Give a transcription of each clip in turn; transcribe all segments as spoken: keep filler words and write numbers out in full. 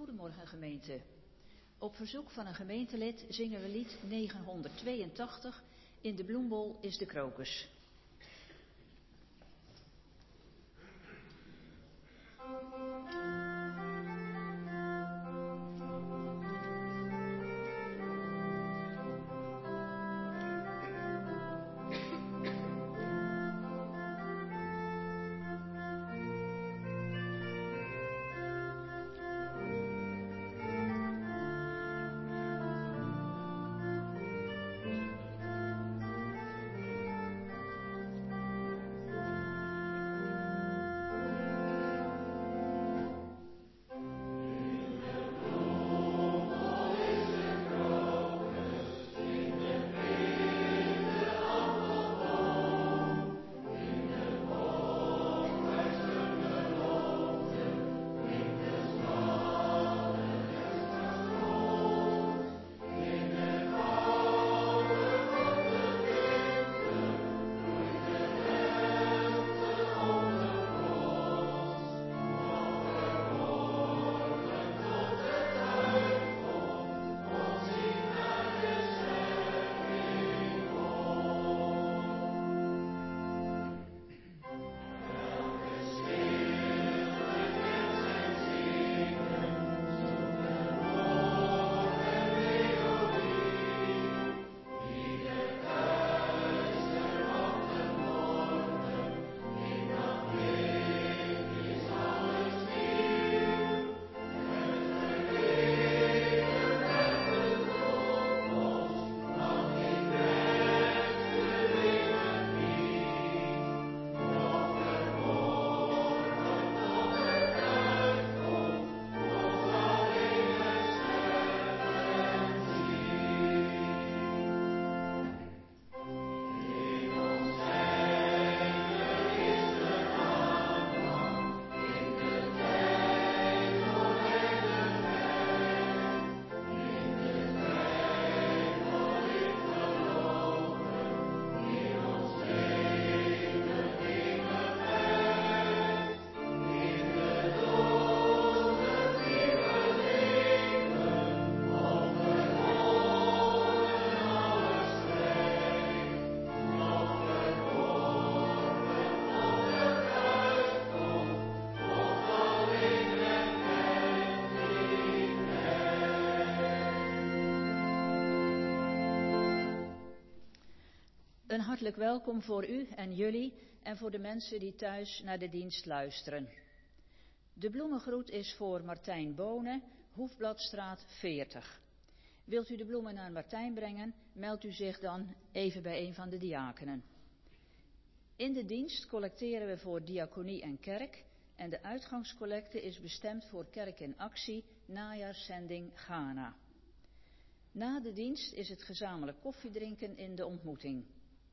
Goedemorgen gemeente. Op verzoek van een gemeentelid zingen we lied negenhonderdtweeëntachtig. In de bloembol is de krokus. Een hartelijk welkom voor u en jullie en voor de mensen die thuis naar de dienst luisteren. De bloemengroet is voor Martijn Bonen, Hoefbladstraat veertig. Wilt u de bloemen naar Martijn brengen, meldt u zich dan even bij een van de diakenen. In de dienst collecteren we voor diaconie en kerk en de uitgangscollecte is bestemd voor Kerk in Actie, najaarszending Ghana. Na de dienst is het gezamenlijk koffiedrinken in de ontmoeting.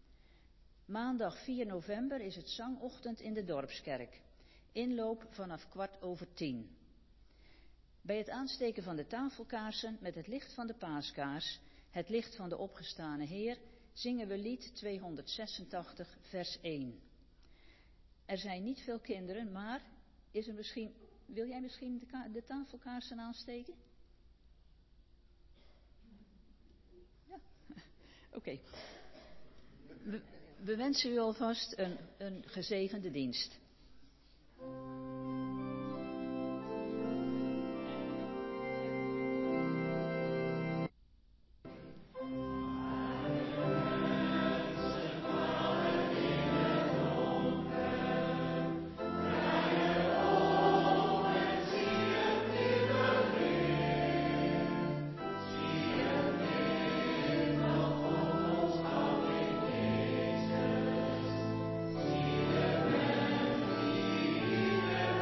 Maandag vier november is het zangochtend in de Dorpskerk. Inloop vanaf kwart over tien. Bij het aansteken van de tafelkaarsen met het licht van de paaskaars, het licht van de opgestane Heer, zingen we lied tweehonderdzesentachtig vers één. Er zijn niet veel kinderen, maar is er misschien, wil jij misschien de, ka- de tafelkaarsen aansteken? Ja, oké. Okay. We, we wensen u alvast een, een gezegende dienst. Yeah.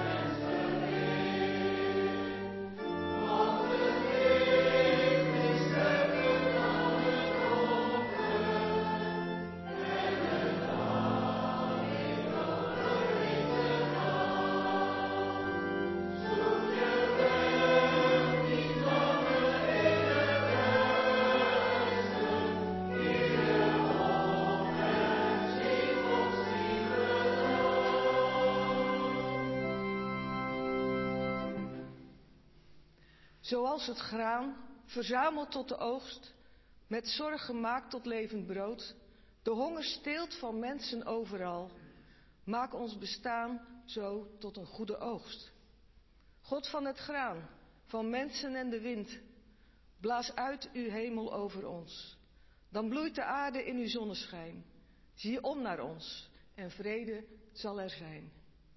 Zoals het graan, verzameld tot de oogst, met zorg gemaakt tot levend brood, de honger steelt van mensen overal. Maak ons bestaan zo tot een goede oogst. God van het graan, van mensen en de wind, blaas uit uw hemel over ons. Dan bloeit de aarde in uw zonneschijn. Zie om naar ons en vrede zal er zijn.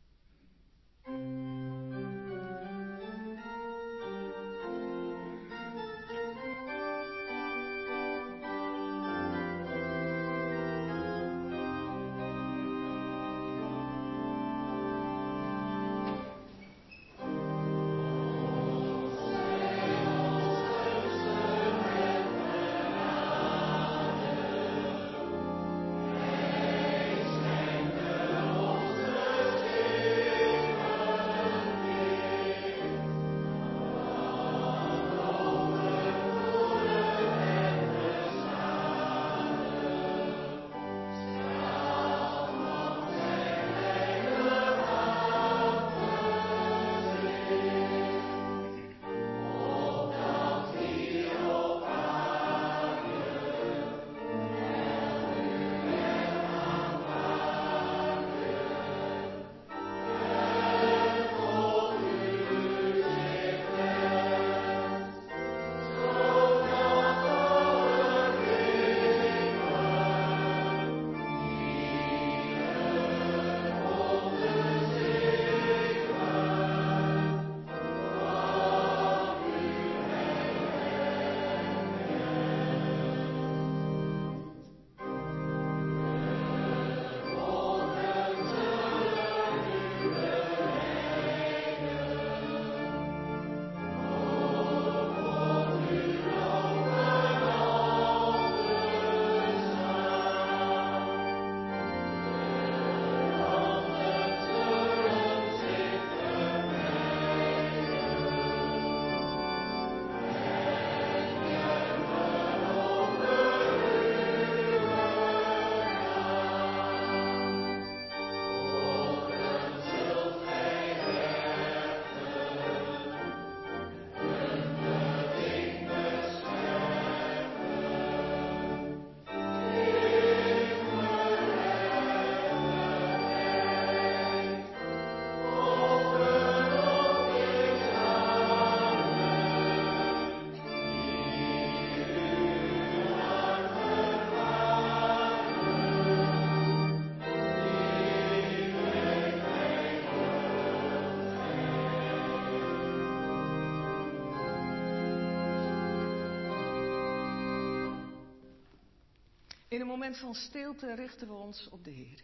In een moment van stilte richten we ons op de Heer.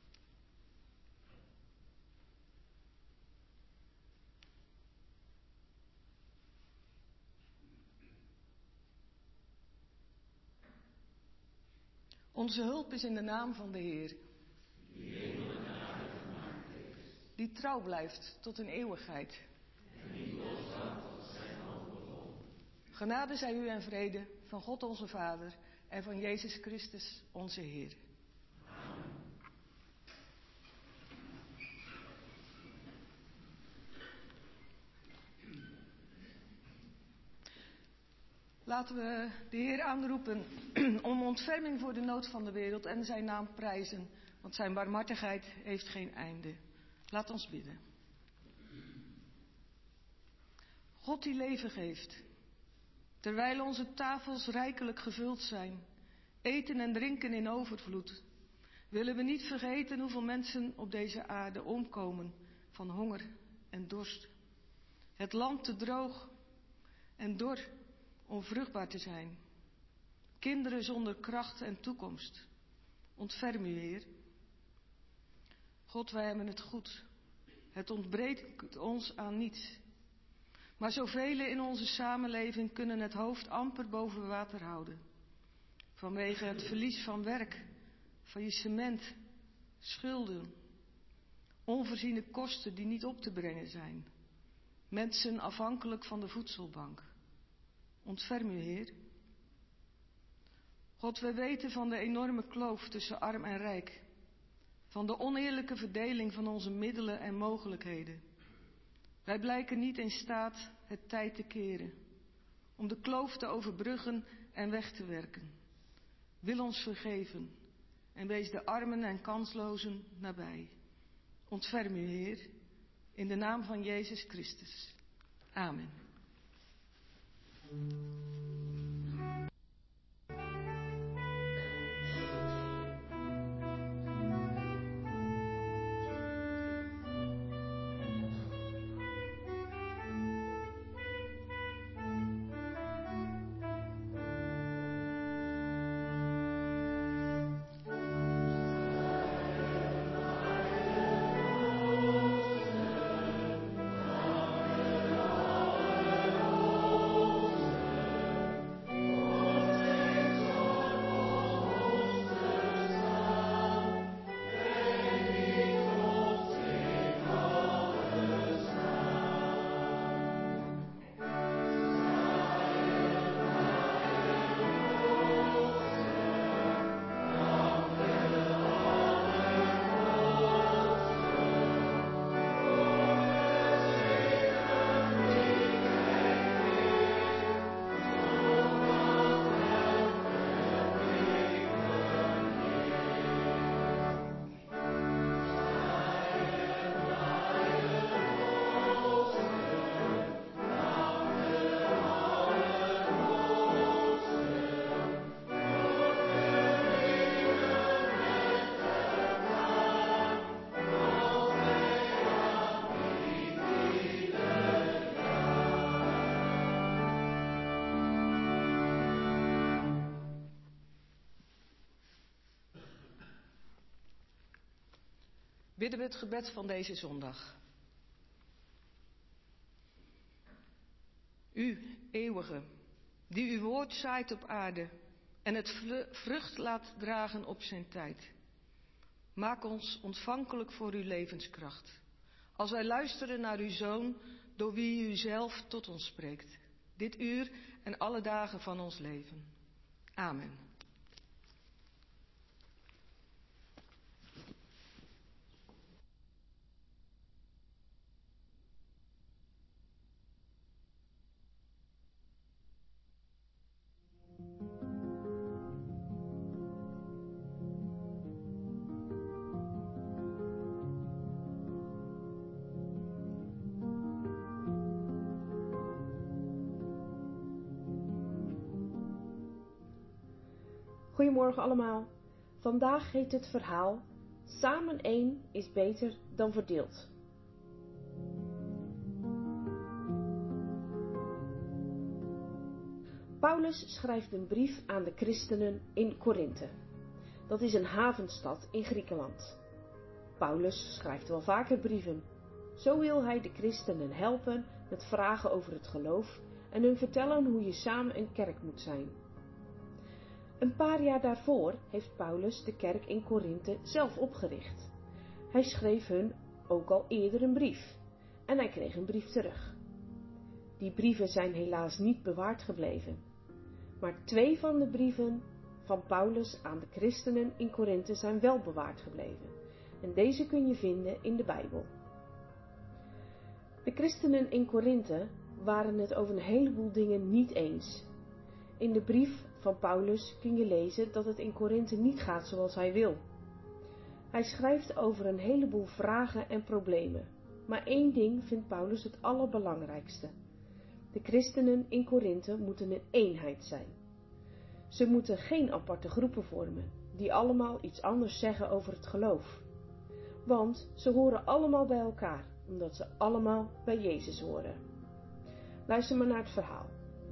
Onze hulp is in de naam van de Heer, die trouw blijft tot in eeuwigheid. Genade zij u en vrede van God onze Vader en van Jezus Christus onze Heer. Amen. Laten we de Heer aanroepen om ontferming voor de nood van de wereld en zijn naam prijzen, want zijn barmhartigheid heeft geen einde. Laat ons bidden. God die leven geeft, terwijl onze tafels rijkelijk gevuld zijn, eten en drinken in overvloed, willen we niet vergeten hoeveel mensen op deze aarde omkomen van honger en dorst. Het land te droog en dor om vruchtbaar te zijn. Kinderen zonder kracht en toekomst. Ontferm u, Heer. God, wij hebben het goed. Het ontbreekt ons aan niets. Maar zoveel in onze samenleving kunnen het hoofd amper boven water houden. Vanwege het verlies van werk, faillissement, schulden, onvoorziene kosten die niet op te brengen zijn. Mensen afhankelijk van de voedselbank. Ontferm u, Heer. God, wij weten van de enorme kloof tussen arm en rijk. Van de oneerlijke verdeling van onze middelen en mogelijkheden. Wij blijken niet in staat het tij te keren, om de kloof te overbruggen en weg te werken. Wil ons vergeven en wees de armen en kanslozen nabij. Ontferm u, Heer, in de naam van Jezus Christus. Amen. Bidden we het gebed van deze zondag. U, eeuwige, die uw woord zaait op aarde en het vrucht laat dragen op zijn tijd. Maak ons ontvankelijk voor uw levenskracht, als wij luisteren naar uw Zoon, door wie u zelf tot ons spreekt, dit uur en alle dagen van ons leven. Amen. Goedemorgen allemaal. Vandaag heet het verhaal Samen één is beter dan verdeeld. Paulus schrijft een brief aan de christenen in Korinthe. Dat is een havenstad in Griekenland. Paulus schrijft wel vaker brieven. Zo wil hij de christenen helpen met vragen over het geloof en hun vertellen hoe je samen een kerk moet zijn. Een paar jaar daarvoor heeft Paulus de kerk in Korinthe zelf opgericht. Hij schreef hun ook al eerder een brief en hij kreeg een brief terug. Die brieven zijn helaas niet bewaard gebleven, maar twee van de brieven van Paulus aan de christenen in Korinthe zijn wel bewaard gebleven en deze kun je vinden in de Bijbel. De christenen in Korinthe waren het over een heleboel dingen niet eens. In de brief van Paulus kun je lezen dat het in Korinthe niet gaat zoals hij wil. Hij schrijft over een heleboel vragen en problemen, maar één ding vindt Paulus het allerbelangrijkste. De christenen in Korinthe moeten een eenheid zijn. Ze moeten geen aparte groepen vormen, die allemaal iets anders zeggen over het geloof. Want ze horen allemaal bij elkaar, omdat ze allemaal bij Jezus horen. Luister maar naar het verhaal.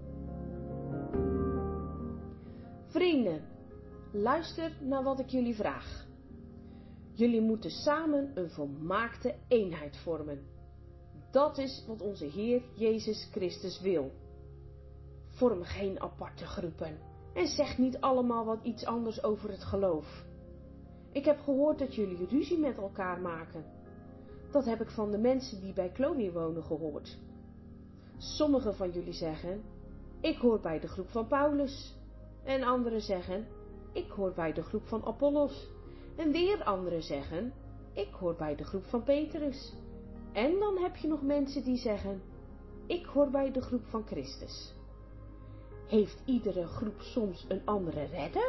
Vrienden, luister naar wat ik jullie vraag. Jullie moeten samen een volmaakte eenheid vormen. Dat is wat onze Heer Jezus Christus wil. Vorm geen aparte groepen en zeg niet allemaal wat iets anders over het geloof. Ik heb gehoord dat jullie ruzie met elkaar maken. Dat heb ik van de mensen die bij Chloe wonen gehoord. Sommigen van jullie zeggen, ik hoor bij de groep van Paulus. En anderen zeggen, ik hoor bij de groep van Apollos. En weer anderen zeggen, ik hoor bij de groep van Petrus. En dan heb je nog mensen die zeggen, Ik hoor bij de groep van Christus. Heeft iedere groep soms een andere redder?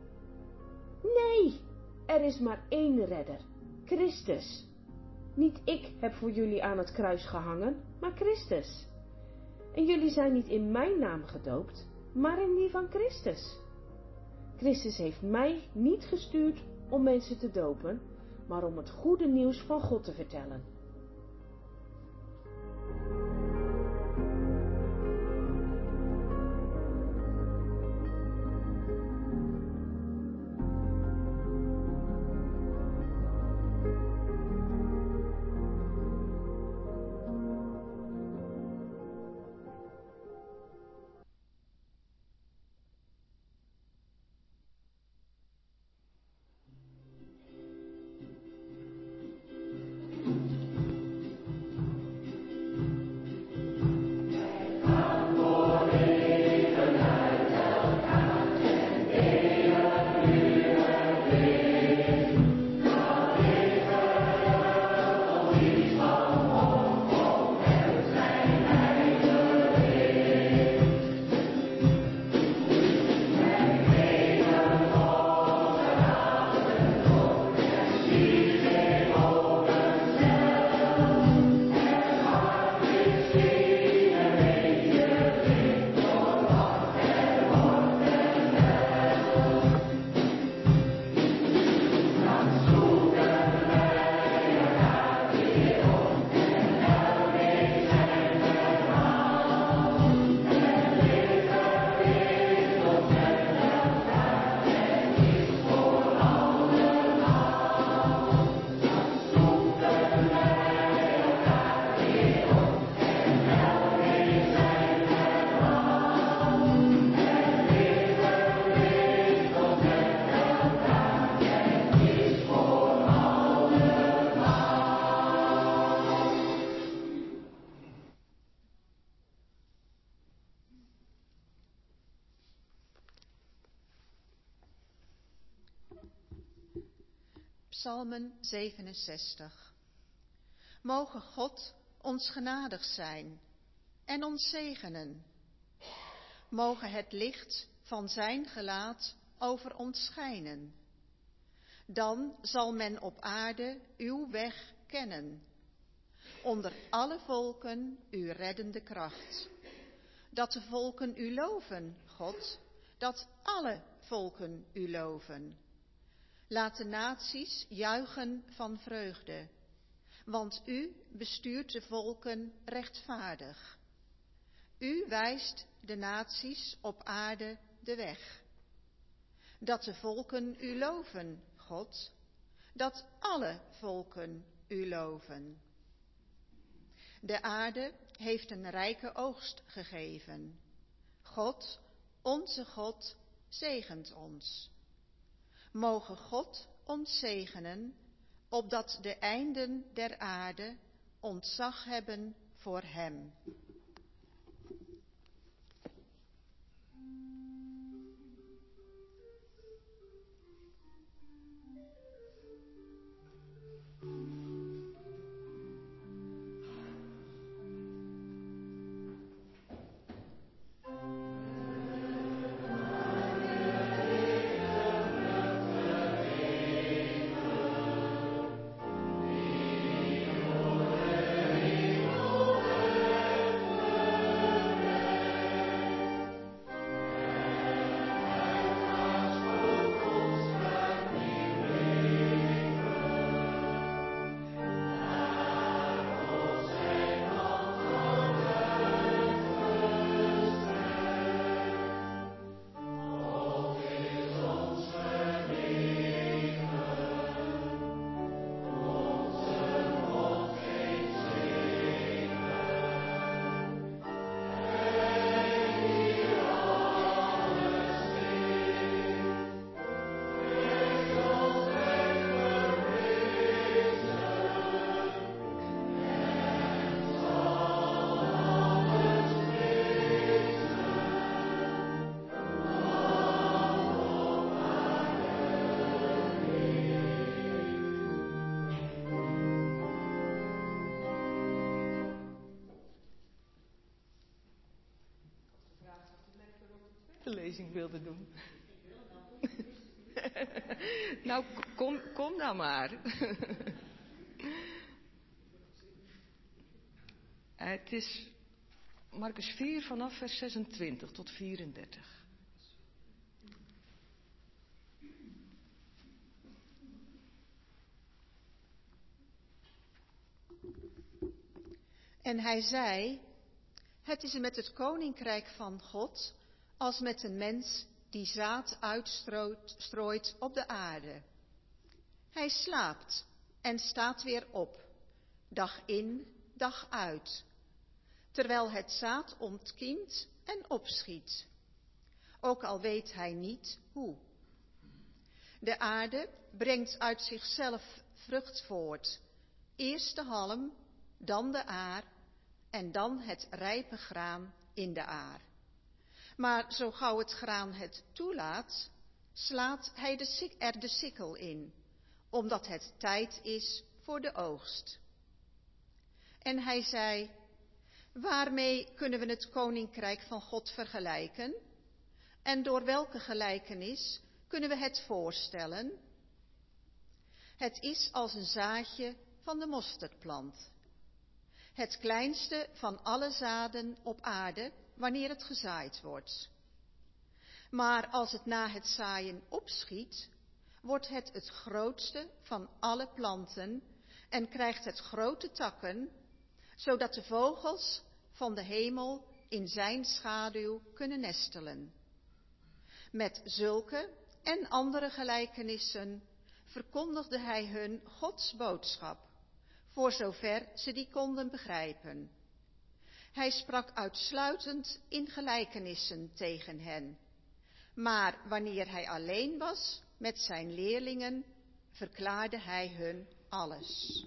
Nee, er is maar één redder, Christus. Niet ik heb voor jullie aan het kruis gehangen, maar Christus. En jullie zijn niet in mijn naam gedoopt, maar in die van Christus. Christus heeft mij niet gestuurd om mensen te dopen, maar om het goede nieuws van God te vertellen. Psalmen zevenenzestig. Moge God ons genadig zijn en ons zegenen. Moge het licht van zijn gelaat over ons schijnen. Dan zal men op aarde uw weg kennen. Onder alle volken uw reddende kracht. Dat de volken u loven, God, dat alle volken u loven. Laat de naties juichen van vreugde, want u bestuurt de volken rechtvaardig. U wijst de naties op aarde de weg. Dat de volken u loven, God, dat alle volken u loven. De aarde heeft een rijke oogst gegeven. God, onze God, zegent ons. Moge God ons zegenen, opdat de einden der aarde ontzag hebben voor hem. tekstenlezing wilde doen. Nou, kom, kom nou maar. Het is Marcus vier vanaf vers zesentwintig tot vierendertig. En hij zei, het is met het koninkrijk van God als met een mens die zaad uitstrooit op de aarde. Hij slaapt en staat weer op, dag in, dag uit, terwijl het zaad ontkiemt en opschiet, ook al weet hij niet hoe. De aarde brengt uit zichzelf vrucht voort, eerst de halm, dan de aar en dan het rijpe graan in de aar. Maar zo gauw het graan het toelaat, slaat hij de, er de sikkel in, omdat het tijd is voor de oogst. En hij zei, waarmee kunnen we het koninkrijk van God vergelijken? En door welke gelijkenis kunnen we het voorstellen? Het is als een zaadje van de mosterdplant. Het kleinste van alle zaden op aarde wanneer het gezaaid wordt. Maar als het na het zaaien opschiet, wordt het het grootste van alle planten en krijgt het grote takken, zodat de vogels van de hemel in zijn schaduw kunnen nestelen. Met zulke en andere gelijkenissen verkondigde hij hun Gods boodschap, voor zover ze die konden begrijpen. Hij sprak uitsluitend in gelijkenissen tegen hen. Maar wanneer hij alleen was met zijn leerlingen, verklaarde hij hun alles.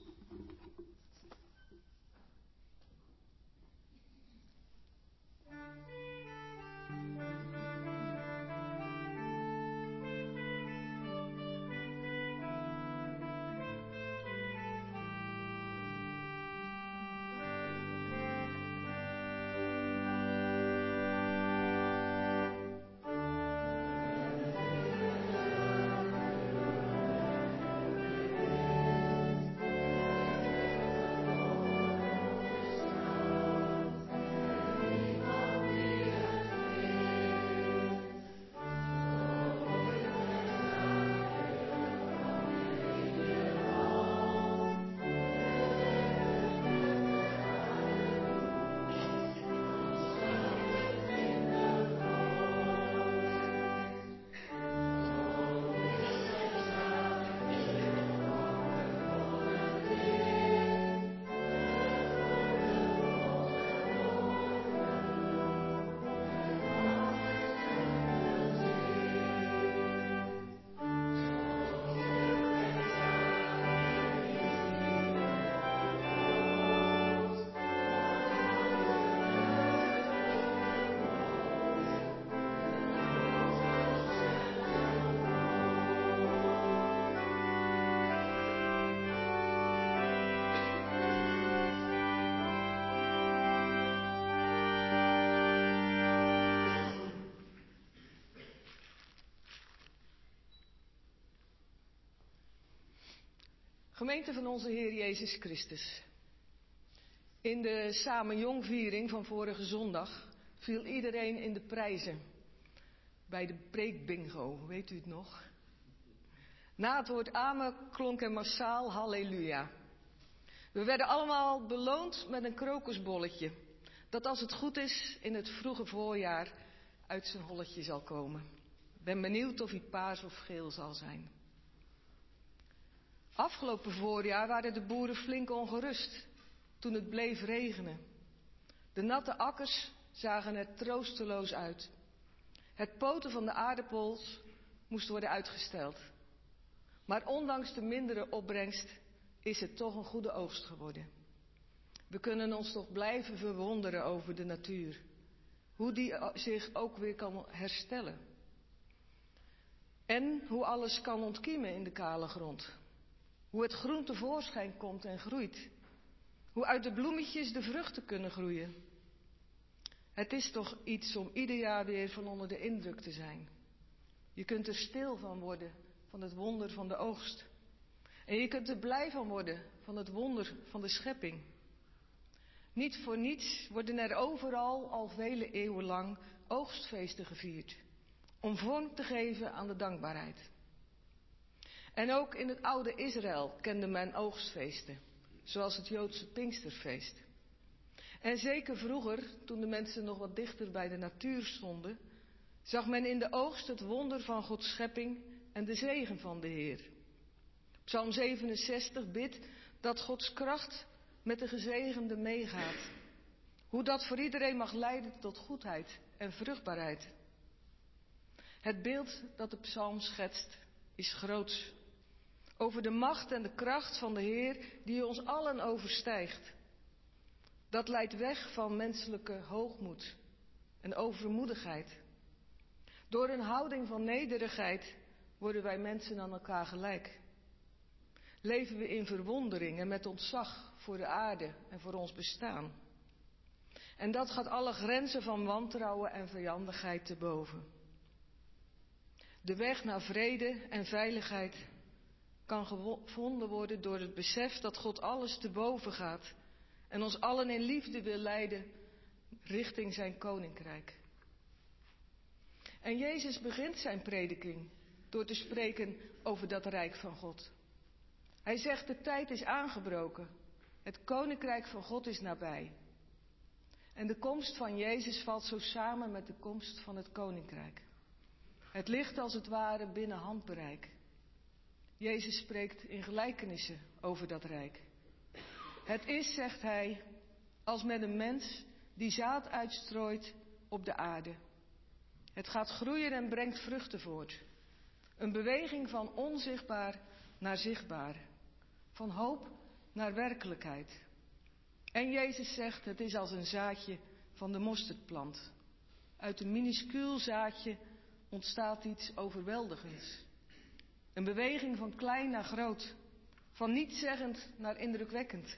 Gemeente van onze Heer Jezus Christus. In de Samen Jongviering van vorige zondag viel iedereen in de prijzen. Bij de preekbingo, weet u het nog? Na het woord amen klonk er massaal halleluja. We werden allemaal beloond met een krokusbolletje, dat als het goed is in het vroege voorjaar uit zijn holletje zal komen. Ik ben benieuwd of hij paars of geel zal zijn. Afgelopen voorjaar waren de boeren flink ongerust toen het bleef regenen. De natte akkers zagen er troosteloos uit. Het poten van de aardappels moest worden uitgesteld. Maar ondanks de mindere opbrengst is het toch een goede oogst geworden. We kunnen ons toch blijven verwonderen over de natuur. Hoe die zich ook weer kan herstellen. En hoe alles kan ontkiemen in de kale grond. Hoe het groen tevoorschijn komt en groeit. Hoe uit de bloemetjes de vruchten kunnen groeien. Het is toch iets om ieder jaar weer van onder de indruk te zijn. Je kunt er stil van worden van het wonder van de oogst. En je kunt er blij van worden van het wonder van de schepping. Niet voor niets worden er overal al vele eeuwen lang oogstfeesten gevierd. Om vorm te geven aan de dankbaarheid. En ook in het oude Israël kende men oogstfeesten. Zoals het Joodse Pinksterfeest. En zeker vroeger, toen de mensen nog wat dichter bij de natuur stonden, zag men in de oogst het wonder van Gods schepping en de zegen van de Heer. Psalm zevenenzestig bidt dat Gods kracht met de gezegende meegaat. Hoe dat voor iedereen mag leiden tot goedheid en vruchtbaarheid. Het beeld dat de psalm schetst is groots. Over de macht en de kracht van de Heer die ons allen overstijgt. Dat leidt weg van menselijke hoogmoed en overmoedigheid. Door een houding van nederigheid worden wij mensen aan elkaar gelijk. Leven we in verwondering en met ontzag voor de aarde en voor ons bestaan. En dat gaat alle grenzen van wantrouwen en vijandigheid te boven. De weg naar vrede en veiligheid kan gevonden worden door het besef dat God alles te boven gaat en ons allen in liefde wil leiden richting zijn koninkrijk. En Jezus begint zijn prediking door te spreken over dat rijk van God. Hij zegt: de tijd is aangebroken, het koninkrijk van God is nabij. En de komst van Jezus valt zo samen met de komst van het koninkrijk. Het ligt als het ware binnen handbereik. Jezus spreekt in gelijkenissen over dat rijk. Het is, zegt hij, als met een mens die zaad uitstrooit op de aarde. Het gaat groeien en brengt vruchten voort. Een beweging van onzichtbaar naar zichtbaar. Van hoop naar werkelijkheid. En Jezus zegt, het is als een zaadje van de mosterdplant. Uit een minuscuul zaadje ontstaat iets overweldigends. Een beweging van klein naar groot. Van nietszeggend naar indrukwekkend.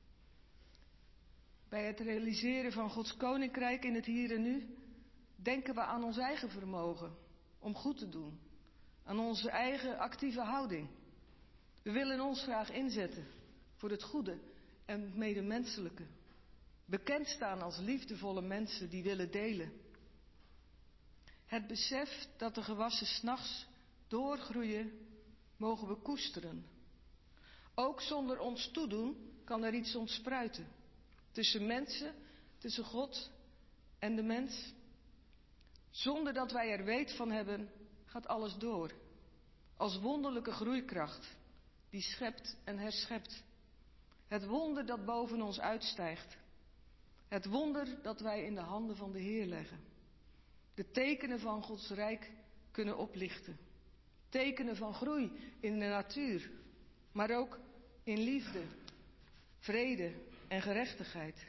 Bij het realiseren van Gods koninkrijk in het hier en nu denken we aan ons eigen vermogen om goed te doen. Aan onze eigen actieve houding. We willen ons graag inzetten voor het goede en het medemenselijke. Bekend staan als liefdevolle mensen die willen delen. Het besef dat de gewassen 's nachts doorgroeien, mogen we koesteren. Ook zonder ons toedoen kan er iets ontspruiten. Tussen mensen, tussen God en de mens. Zonder dat wij er weet van hebben, gaat alles door. Als wonderlijke groeikracht, die schept en herschept. Het wonder dat boven ons uitstijgt. Het wonder dat wij in de handen van de Heer leggen. De tekenen van Gods rijk kunnen oplichten. Tekenen van groei in de natuur, maar ook in liefde, vrede en gerechtigheid.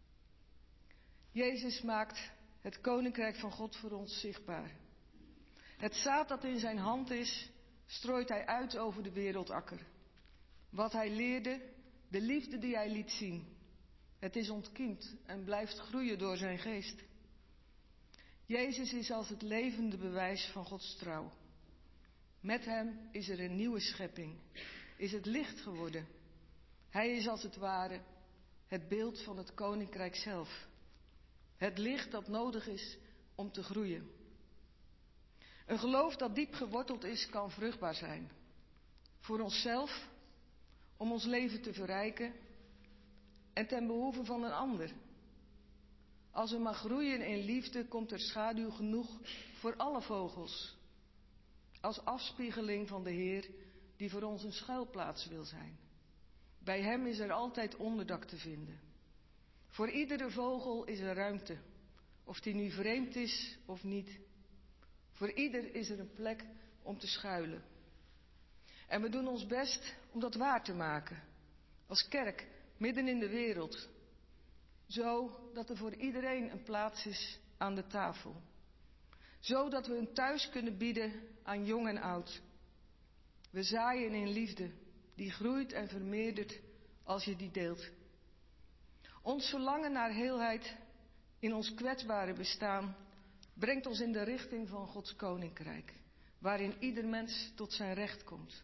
Jezus maakt het koninkrijk van God voor ons zichtbaar. Het zaad dat in zijn hand is, strooit hij uit over de wereldakker. Wat hij leerde, de liefde die hij liet zien. Het is ontkiemd en blijft groeien door zijn geest. Jezus is als het levende bewijs van Gods trouw. Met hem is er een nieuwe schepping, is het licht geworden. Hij is als het ware het beeld van het koninkrijk zelf. Het licht dat nodig is om te groeien. Een geloof dat diep geworteld is, kan vruchtbaar zijn. Voor onszelf, om ons leven te verrijken en ten behoeve van een ander. Als we maar groeien in liefde, komt er schaduw genoeg voor alle vogels. Als afspiegeling van de Heer die voor ons een schuilplaats wil zijn. Bij hem is er altijd onderdak te vinden. Voor iedere vogel is er ruimte, of die nu vreemd is of niet. Voor ieder is er een plek om te schuilen. En we doen ons best om dat waar te maken. Als kerk, midden in de wereld. Zo dat er voor iedereen een plaats is aan de tafel. Zodat we een thuis kunnen bieden aan jong en oud. We zaaien in liefde, die groeit en vermeerdert als je die deelt. Ons verlangen naar heelheid in ons kwetsbare bestaan brengt ons in de richting van Gods koninkrijk, waarin ieder mens tot zijn recht komt.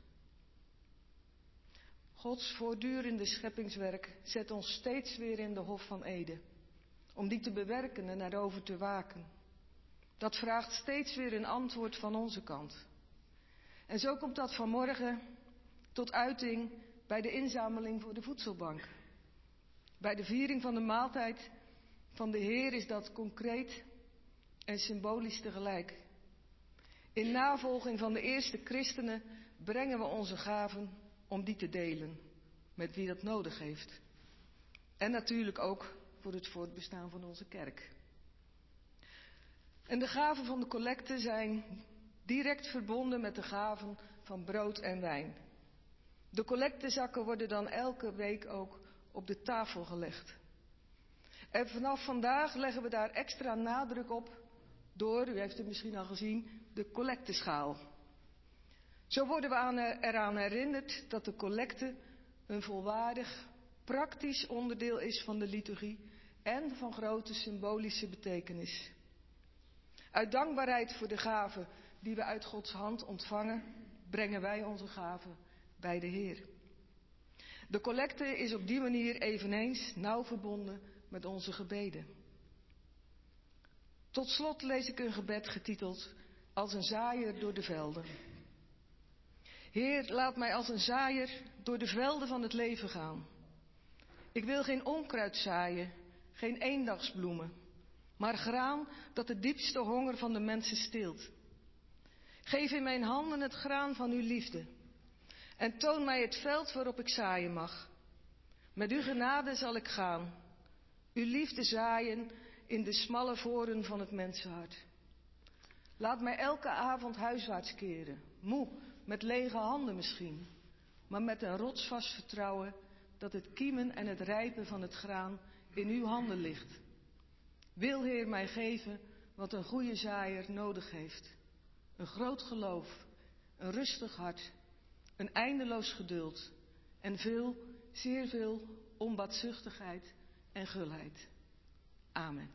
Gods voortdurende scheppingswerk zet ons steeds weer in de Hof van Eden, om die te bewerken en daarover te waken. Dat vraagt steeds weer een antwoord van onze kant. En zo komt dat vanmorgen tot uiting bij de inzameling voor de voedselbank. Bij de viering van de maaltijd van de Heer is dat concreet en symbolisch tegelijk. In navolging van de eerste christenen brengen we onze gaven om die te delen met wie dat nodig heeft. En natuurlijk ook voor het voortbestaan van onze kerk. En de gaven van de collecte zijn direct verbonden met de gaven van brood en wijn. De collectezakken worden dan elke week ook op de tafel gelegd. En vanaf vandaag leggen we daar extra nadruk op door, u heeft het misschien al gezien, de collecteschaal. Zo worden we aan, eraan herinnerd dat de collecte een volwaardig, praktisch onderdeel is van de liturgie en van grote symbolische betekenis. Uit dankbaarheid voor de gaven die we uit Gods hand ontvangen, brengen wij onze gaven bij de Heer. De collecte is op die manier eveneens nauw verbonden met onze gebeden. Tot slot lees ik een gebed getiteld Als een zaaier door de velden. Heer, laat mij als een zaaier door de velden van het leven gaan. Ik wil geen onkruid zaaien, geen eendagsbloemen, maar graan dat de diepste honger van de mensen stilt. Geef in mijn handen het graan van uw liefde en toon mij het veld waarop ik zaaien mag. Met uw genade zal ik gaan, uw liefde zaaien in de smalle voren van het mensenhart. Laat mij elke avond huiswaarts keren, moe, met lege handen misschien, maar met een rotsvast vertrouwen dat het kiemen en het rijpen van het graan in uw handen ligt. Wil, Heer, mij geven wat een goede zaaier nodig heeft. Een groot geloof, een rustig hart, een eindeloos geduld en veel, zeer veel onbaatzuchtigheid en gulheid. Amen.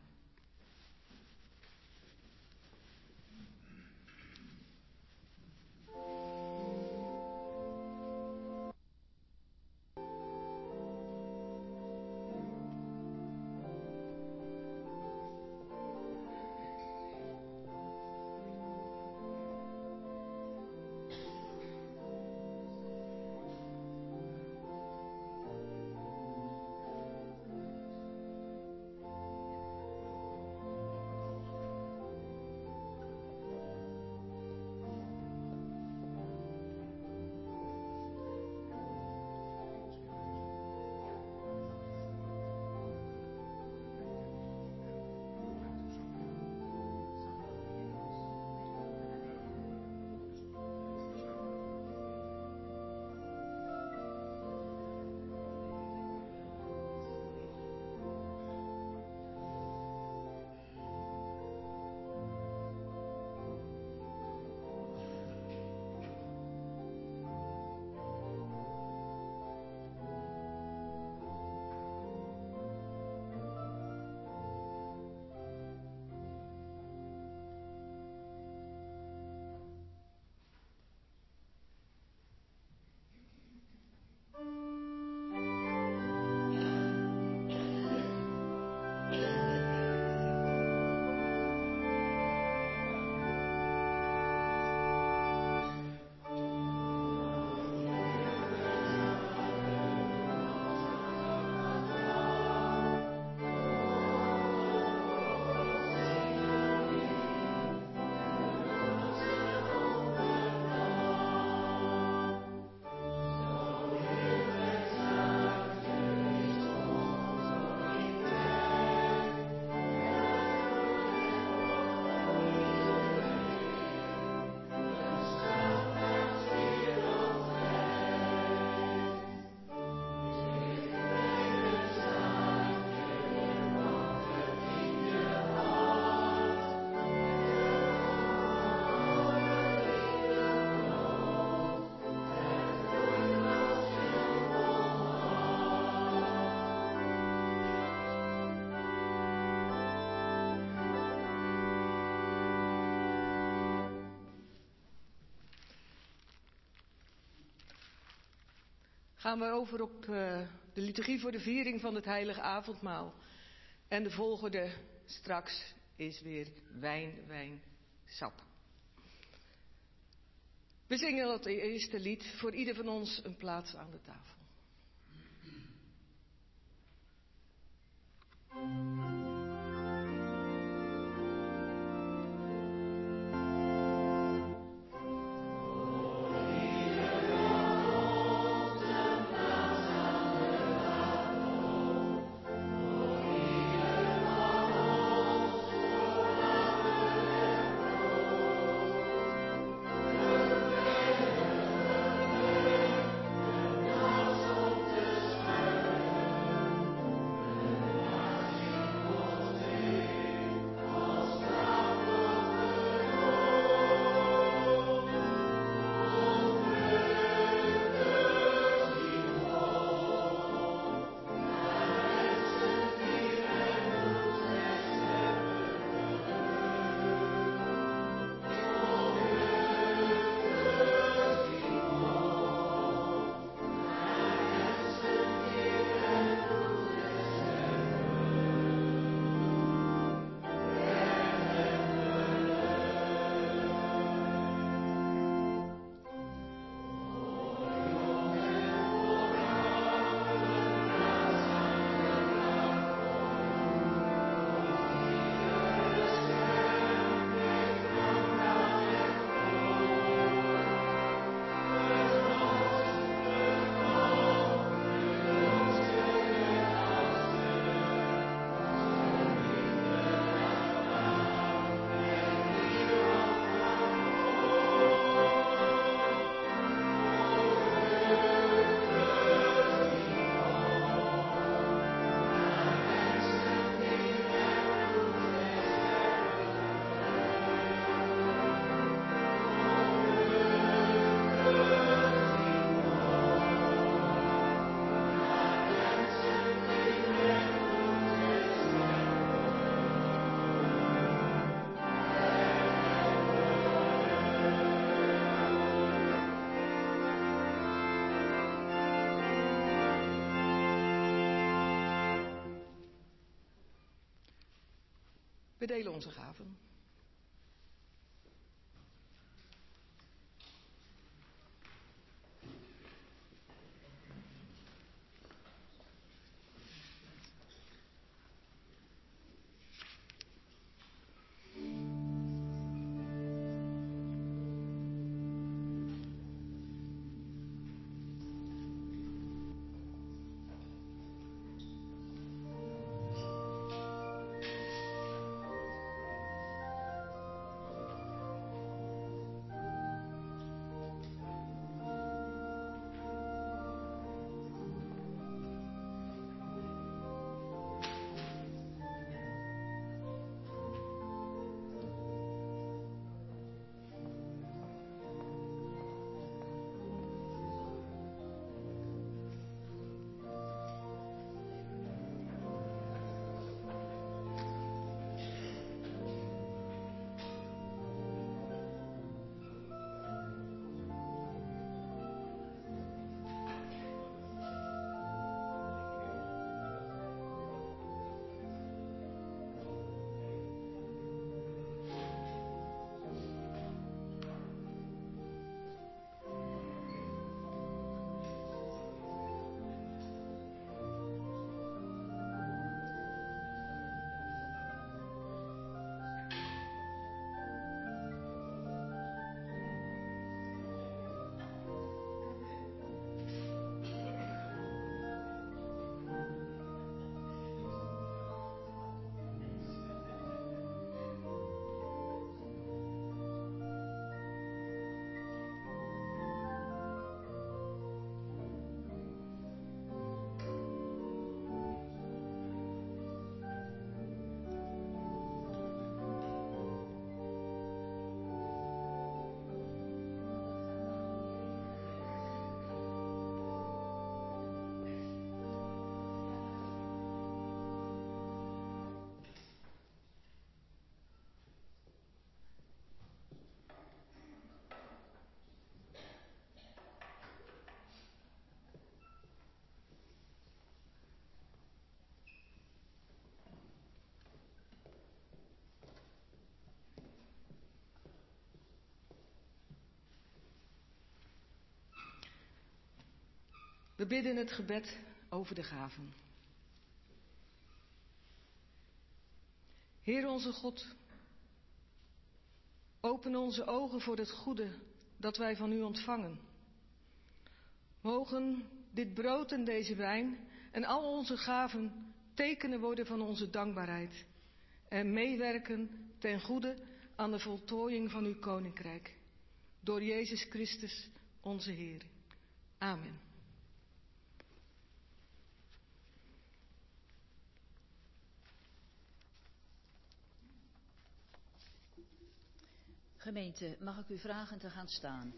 gaan we over op uh, de liturgie voor de viering van het heilige avondmaal. En de volgende straks is weer wijn, wijn, sap. We zingen het eerste lied, voor ieder van ons een plaats aan de tafel. We delen onze gaven. We bidden het gebed over de gaven. Heer onze God, open onze ogen voor het goede dat wij van u ontvangen. Mogen dit brood en deze wijn en al onze gaven tekenen worden van onze dankbaarheid en meewerken ten goede aan de voltooiing van uw koninkrijk. Door Jezus Christus, onze Heer. Amen. Gemeente, mag ik u vragen te gaan staan?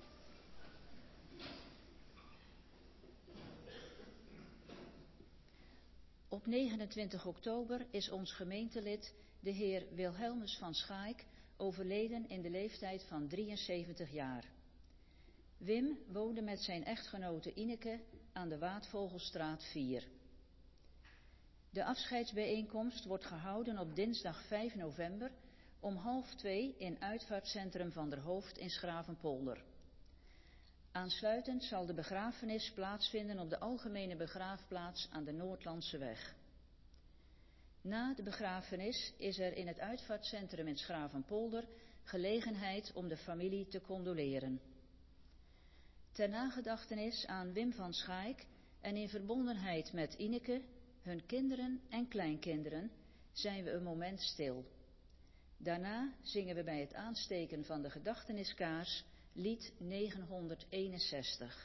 Op negenentwintig oktober is ons gemeentelid, de heer Wilhelmus van Schaik, overleden in de leeftijd van drieënzeventig jaar. Wim woonde met zijn echtgenote Ineke aan de Waadvogelstraat vier. De afscheidsbijeenkomst wordt gehouden op dinsdag vijf november om half twee in uitvaartcentrum Van der Hoofd in Schravenpolder. Aansluitend zal de begrafenis plaatsvinden op de algemene begraafplaats aan de Noordlandseweg. Na de begrafenis is er in het uitvaartcentrum in Schravenpolder gelegenheid om de familie te condoleren. Ter nagedachtenis aan Wim van Schaik en in verbondenheid met Ineke, hun kinderen en kleinkinderen, zijn we een moment stil. Daarna zingen we bij het aansteken van de gedachteniskaars lied negenhonderdeenenzestig.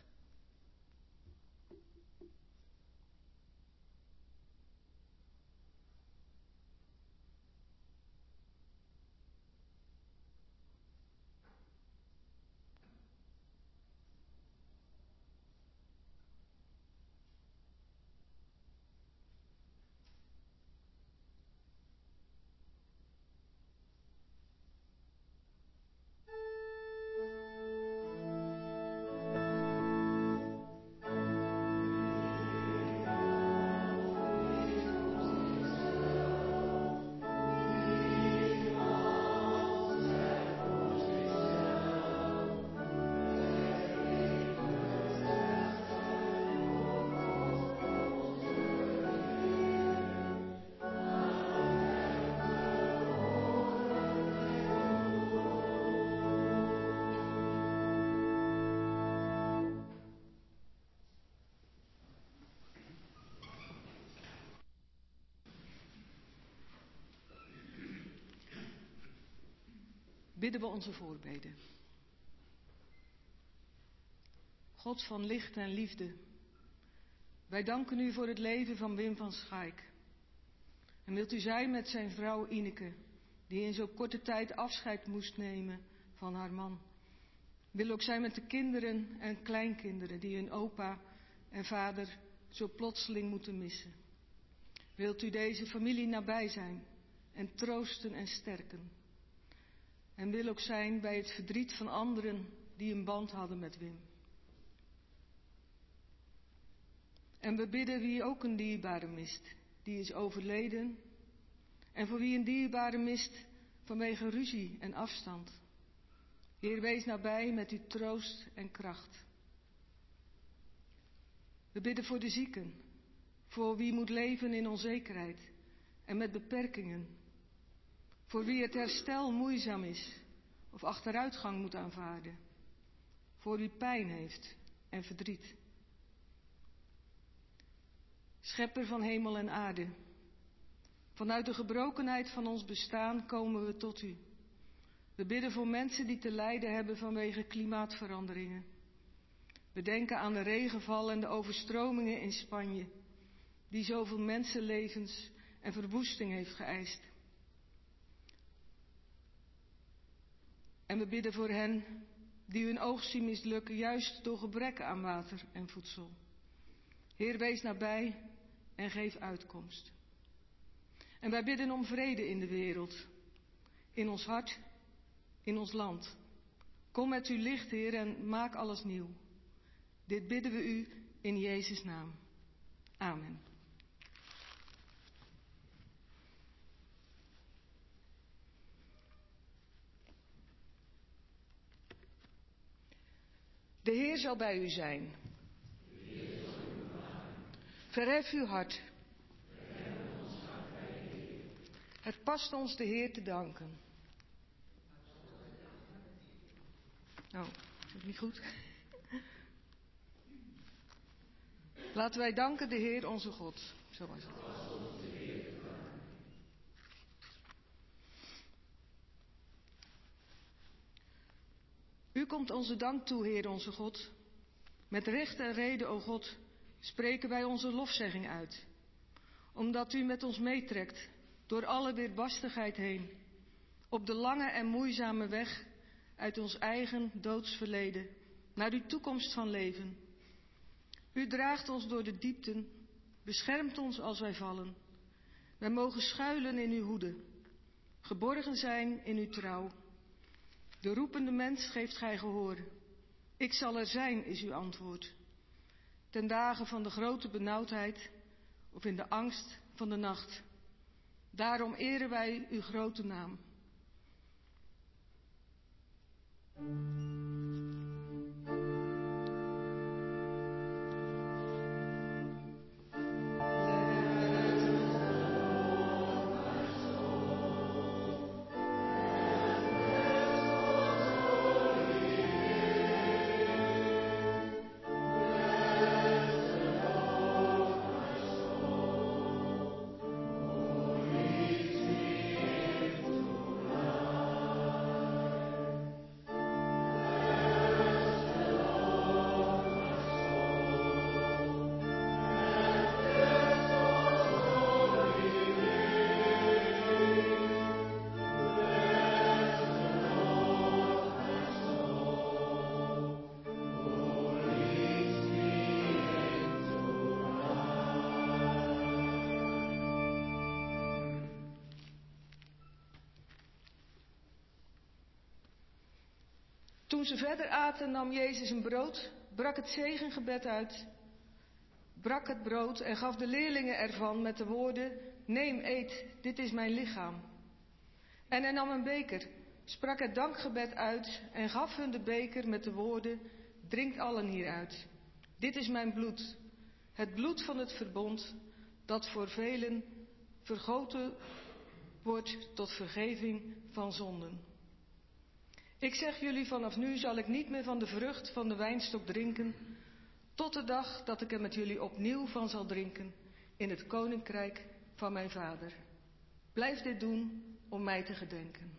Bidden we onze voorbeden. God van licht en liefde, wij danken u voor het leven van Wim van Schaik. En wilt u zijn met zijn vrouw Ineke, die in zo'n korte tijd afscheid moest nemen van haar man. Wil ook zijn met de kinderen en kleinkinderen die hun opa en vader zo plotseling moeten missen. Wilt u deze familie nabij zijn en troosten en sterken. En wil ook zijn bij het verdriet van anderen die een band hadden met Wim. En we bidden wie ook een dierbare mist, die is overleden. En voor wie een dierbare mist vanwege ruzie en afstand. Heer, wees nabij met uw troost en kracht. We bidden voor de zieken, voor wie moet leven in onzekerheid en met beperkingen. Voor wie het herstel moeizaam is of achteruitgang moet aanvaarden. Voor wie pijn heeft en verdriet. Schepper van hemel en aarde, vanuit de gebrokenheid van ons bestaan komen we tot u. We bidden voor mensen die te lijden hebben vanwege klimaatveranderingen. We denken aan de regenval en de overstromingen in Spanje, die zoveel mensenlevens en verwoesting heeft geëist. En we bidden voor hen die hun oogst zien mislukken, juist door gebrek aan water en voedsel. Heer, wees nabij en geef uitkomst. En wij bidden om vrede in de wereld, in ons hart, in ons land. Kom met uw licht, Heer, en maak alles nieuw. Dit bidden we u in Jezus' naam. Amen. De Heer zal bij u zijn. Verhef uw hart. Het past ons de Heer te danken. Oh, is het niet goed? Laten wij danken de Heer onze God. Zo was het. U komt onze dank toe, Heer onze God. Met recht en reden, o God, spreken wij onze lofzegging uit. Omdat u met ons meetrekt, door alle weerbarstigheid heen. Op de lange en moeizame weg uit ons eigen doodsverleden naar uw toekomst van leven. U draagt ons door de diepten, beschermt ons als wij vallen. Wij mogen schuilen in uw hoede, geborgen zijn in uw trouw. De roepende mens geeft gij gehoor. Ik zal er zijn, is uw antwoord. Ten dagen van de grote benauwdheid of in de angst van de nacht. Daarom eren wij uw grote naam. Toen ze verder aten, nam Jezus een brood, brak het zegengebed uit, brak het brood en gaf de leerlingen ervan met de woorden: neem, eet, dit is mijn lichaam. En hij nam een beker, sprak het dankgebed uit en gaf hun de beker met de woorden: drinkt allen hieruit. Dit is mijn bloed, het bloed van het verbond, dat voor velen vergoten wordt tot vergeving van zonden. Ik zeg jullie, vanaf nu zal ik niet meer van de vrucht van de wijnstok drinken, tot de dag dat ik er met jullie opnieuw van zal drinken in het koninkrijk van mijn Vader. Blijf dit doen om mij te gedenken.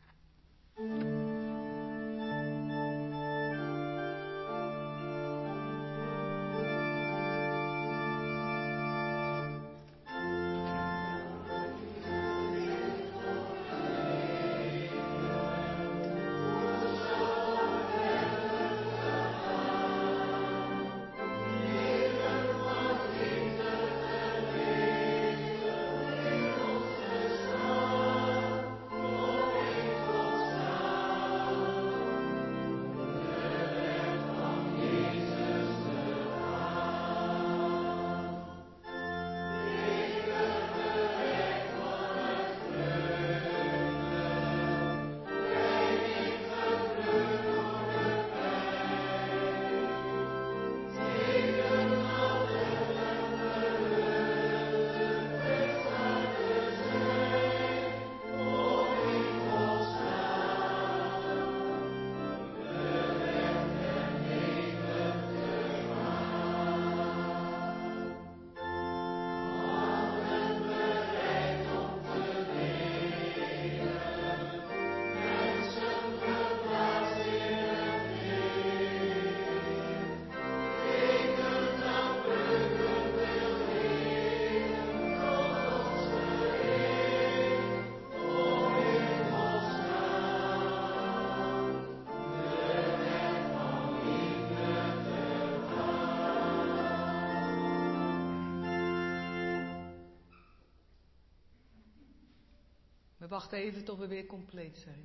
We wachten even tot we weer compleet zijn.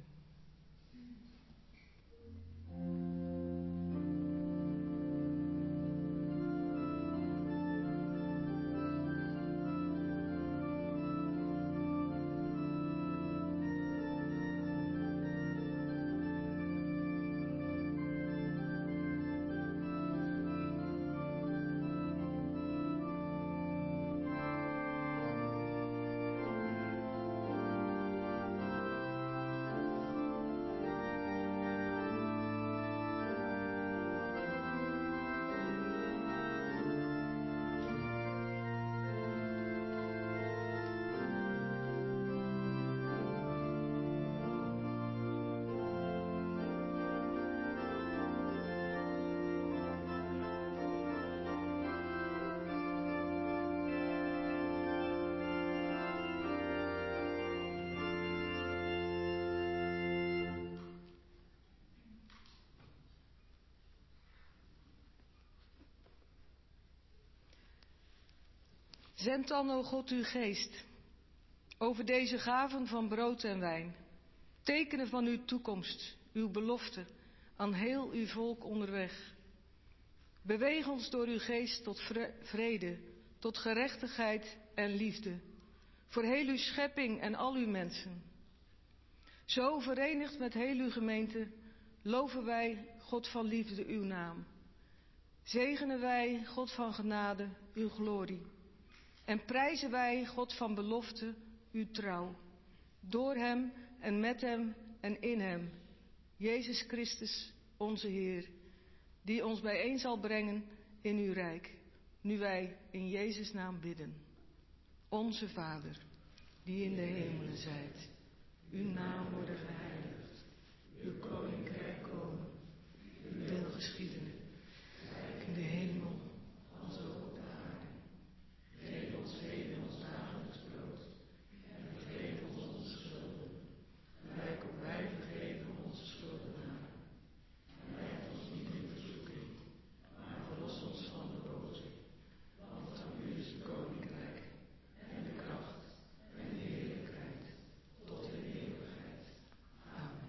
Zend dan, o God, uw geest over deze gaven van brood en wijn, tekenen van uw toekomst, uw belofte aan heel uw volk onderweg. Beweeg ons door uw geest tot vrede, tot gerechtigheid en liefde, voor heel uw schepping en al uw mensen. Zo verenigd met heel uw gemeente, loven wij, God van liefde, uw naam. Zegenen wij, God van genade, uw glorie. En prijzen wij, God van belofte, uw trouw. Door hem en met hem en in hem, Jezus Christus, onze Heer, die ons bijeen zal brengen in uw rijk, nu wij in Jezus' naam bidden. Onze Vader, die in de hemelen zijt, uw naam worden geheiligd, uw koninkrijk komen, uw wil geschieden, in de hemel als ook op de aarde. Geef ons heden ons dagelijks brood en vergeef ons onze schulden, gelijk ook wij vergeven onze schuldenaren. En leid ons niet in verzoeking, maar verlos ons van de boze. Want van u is het koninkrijk en de kracht en de heerlijkheid tot in eeuwigheid. Amen.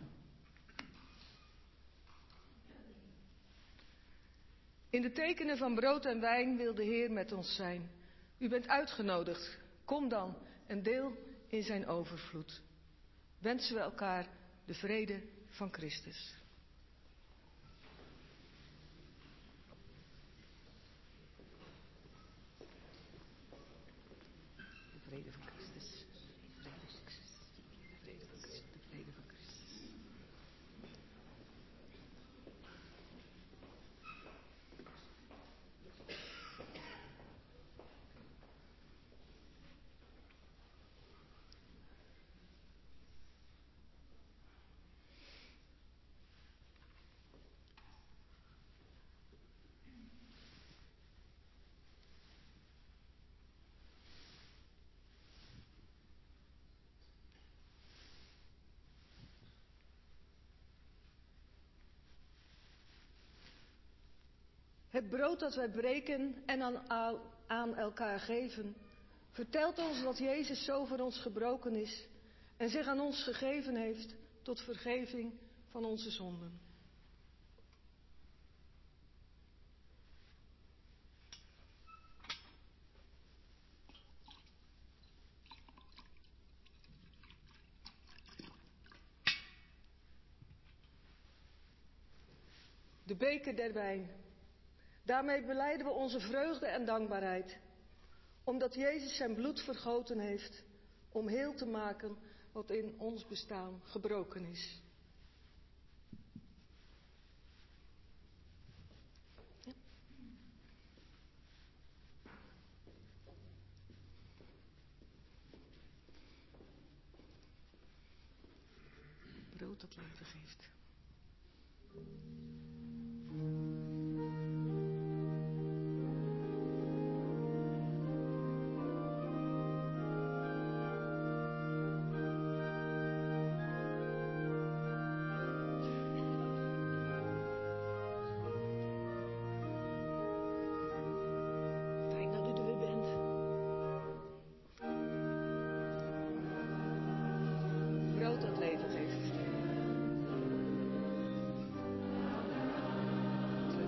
In de tekenen van brood en wijn wil de Heer met ons zijn. U bent uitgenodigd. Kom dan en deel in zijn overvloed. Wensen we elkaar de vrede van Christus. De vrede van Christus. De vrede van Christus. De vrede van Christus. De vrede van Christus. Het brood dat wij breken en aan, aan elkaar geven, vertelt ons dat Jezus zo voor ons gebroken is en zich aan ons gegeven heeft tot vergeving van onze zonden. De beker der wijn. Daarmee belijden we onze vreugde en dankbaarheid, omdat Jezus zijn bloed vergoten heeft om heel te maken wat in ons bestaan gebroken is. Ja. Brood dat leven geeft. Dat leven geeft.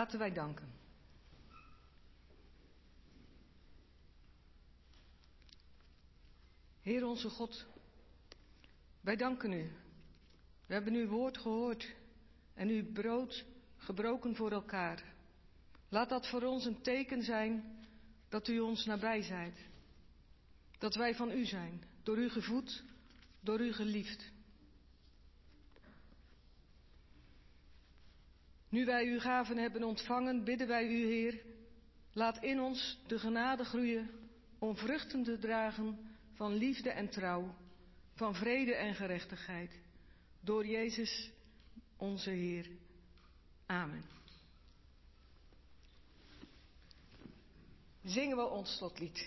Laten wij danken. Heer onze God, wij danken u. We hebben uw woord gehoord en uw brood gebroken voor elkaar. Laat dat voor ons een teken zijn dat u ons nabij zijt. Dat wij van u zijn, door u gevoed, door u geliefd. Nu wij uw gaven hebben ontvangen, bidden wij u, Heer, laat in ons de genade groeien om vruchten te dragen van liefde en trouw, van vrede en gerechtigheid, door Jezus onze Heer. Amen. Zingen we ons slotlied.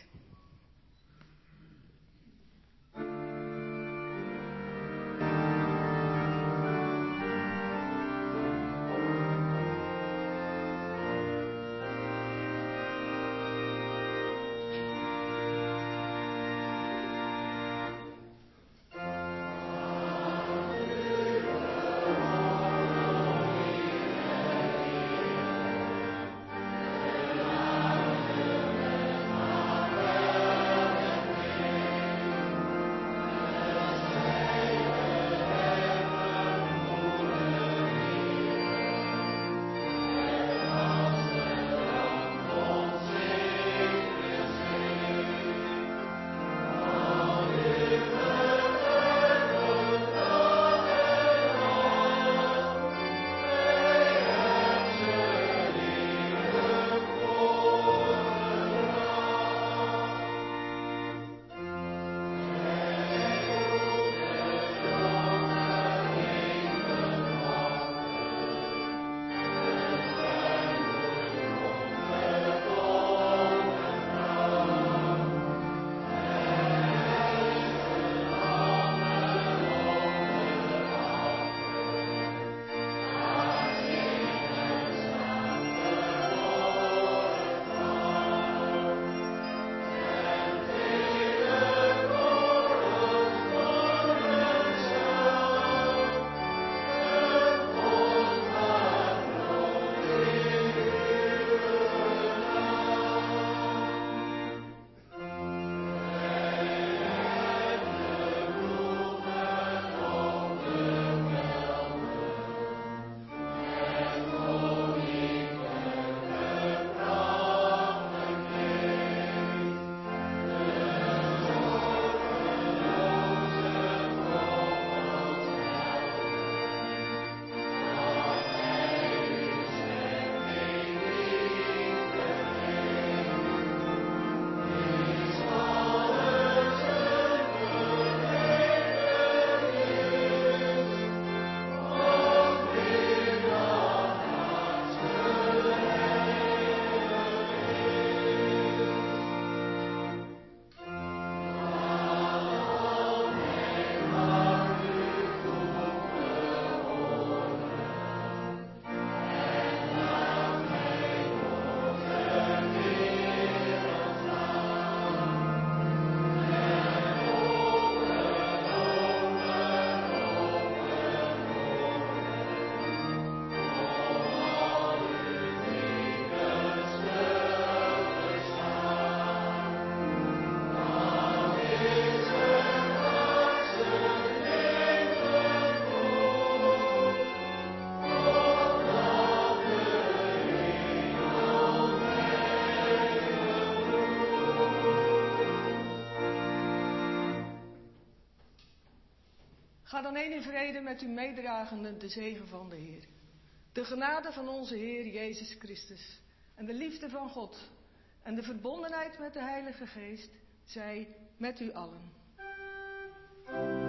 Ga dan heen in vrede met uw meedragende de zegen van de Heer. De genade van onze Heer Jezus Christus en de liefde van God en de verbondenheid met de Heilige Geest zij met u allen.